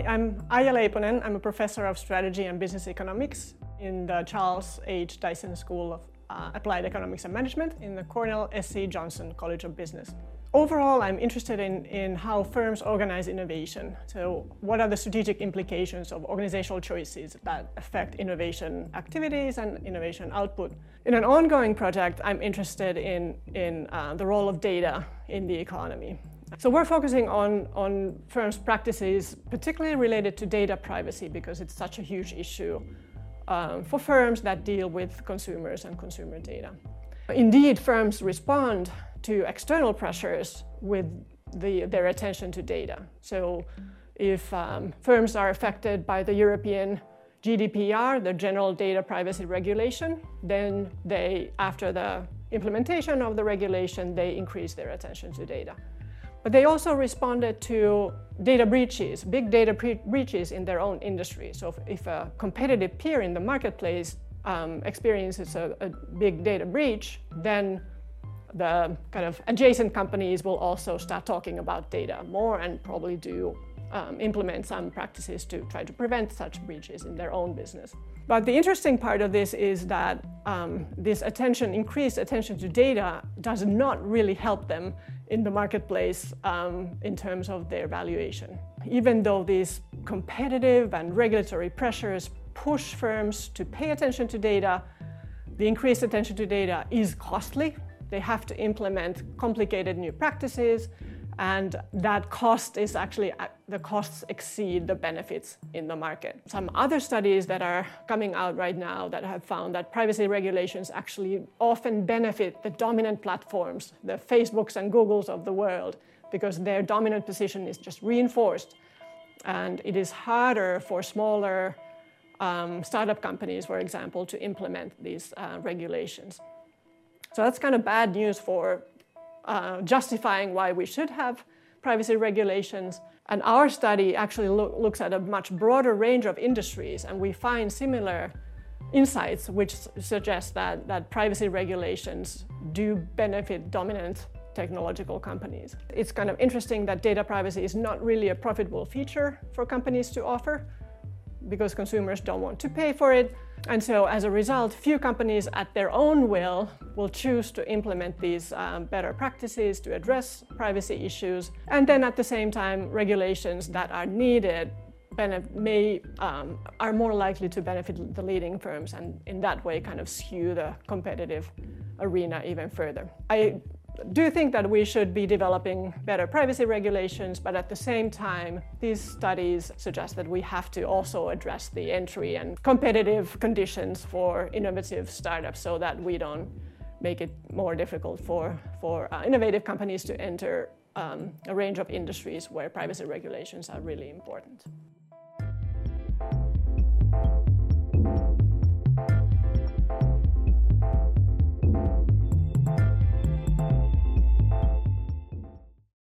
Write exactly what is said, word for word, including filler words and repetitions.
Hi, I'm Aija Leiponen. I'm a professor of strategy and business economics in the Charles H. Dyson School of uh, Applied Economics and Management in the Cornell S C Johnson College of Business. Overall, I'm interested in, in how firms organize innovation. So what are the strategic implications of organizational choices that affect innovation activities and innovation output? In an ongoing project, I'm interested in, in uh, the role of data in the economy. So we're focusing on, on firms' practices, particularly related to data privacy, because it's such a huge issue um, for firms that deal with consumers and consumer data. Indeed, firms respond to external pressures with the, their attention to data. So if um, firms are affected by the European G D P R, the General Data Privacy Regulation, then they, after the implementation of the regulation, they increase their attention to data. But they also responded to data breaches, big data breaches in their own industry. So if, if a competitive peer in the marketplace um, experiences a, a big data breach, then the kind of adjacent companies will also start talking about data more and probably do um, implement some practices to try to prevent such breaches in their own business. But the interesting part of this is that um, this attention, increased attention to data does not really help them in the marketplace um, in terms of their valuation. Even though these competitive and regulatory pressures push firms to pay attention to data, the increased attention to data is costly. They have to implement complicated new practices, and that cost is actually, the costs exceed the benefits in the market. Some other studies that are coming out right now that have found that privacy regulations actually often benefit the dominant platforms, the Facebooks and Googles of the world, because their dominant position is just reinforced. And it is harder for smaller um, startup companies, for example, to implement these uh, regulations. So that's kind of bad news for uh, justifying why we should have privacy regulations. And our study actually lo- looks at a much broader range of industries, and we find similar insights which suggest that, that privacy regulations do benefit dominant technological companies. It's kind of interesting that data privacy is not really a profitable feature for companies to offer, because consumers don't want to pay for it. And so as a result, few companies at their own will will choose to implement these um, better practices to address privacy issues. And then at the same time, regulations that are needed may, um, are more likely to benefit the leading firms, and in that way kind of skew the competitive arena even further. I do think that we should be developing better privacy regulations, but at the same time, these studies suggest that we have to also address the entry and competitive conditions for innovative startups so that we don't make it more difficult for, for uh, innovative companies to enter um, a range of industries where privacy regulations are really important.